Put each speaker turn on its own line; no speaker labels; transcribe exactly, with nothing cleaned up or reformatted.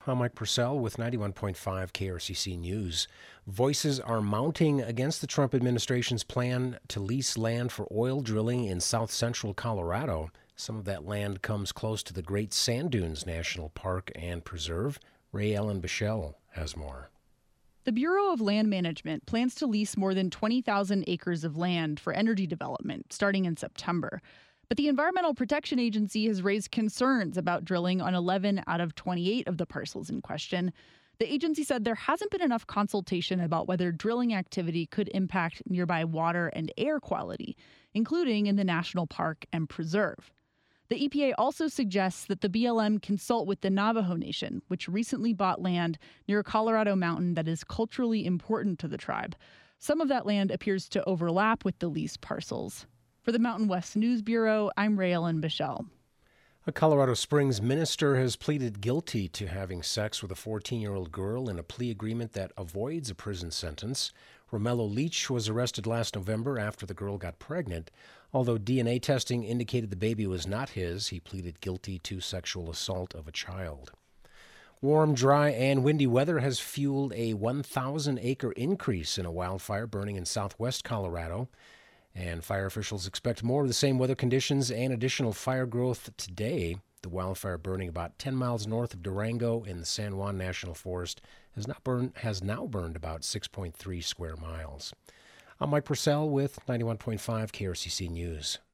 I'm Mike Purcell with ninety-one point five K R C C News. Voices are mounting against the Trump administration's plan to lease land for oil drilling in south-central Colorado. Some of that land comes close to the Great Sand Dunes National Park and Preserve. Ray Ellen Bichelle has more.
The Bureau of Land Management plans to lease more than twenty thousand acres of land for energy development starting in September. But the Environmental Protection Agency has raised concerns about drilling on eleven out of twenty-eight of the parcels in question. The agency said there hasn't been enough consultation about whether drilling activity could impact nearby water and air quality, including in the national park and preserve. The E P A also suggests that the B L M consult with the Navajo Nation, which recently bought land near a Colorado mountain that is culturally important to the tribe. Some of that land appears to overlap with the leased parcels. For the Mountain West News Bureau, I'm Ray Ellen Bichelle.
A Colorado Springs minister has pleaded guilty to having sex with a fourteen-year-old girl in a plea agreement that avoids a prison sentence. Romello Leach was arrested last November after the girl got pregnant. Although D N A testing indicated the baby was not his, he pleaded guilty to sexual assault of a child. Warm, dry, and windy weather has fueled a one thousand acre increase in a wildfire burning in southwest Colorado. And fire officials expect more of the same weather conditions and additional fire growth today. The wildfire burning about ten miles north of Durango in the San Juan National Forest has, not burned, has now burned about six point three square miles. I'm Mike Purcell with ninety-one point five K R C C News.